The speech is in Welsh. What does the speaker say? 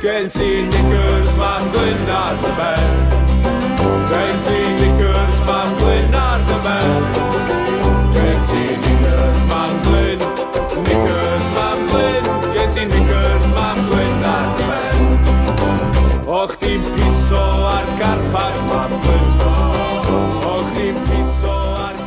Gens i knickers man Glyn ar dy ben. Gens i knickers man Glyn ar dy ben. Gens i knickers man Glyn. Knickers man Glyn. Gens i knickers man Glyn ar dy ben. Och di'n piso ar carpar man Glyn. Och di'n piso ar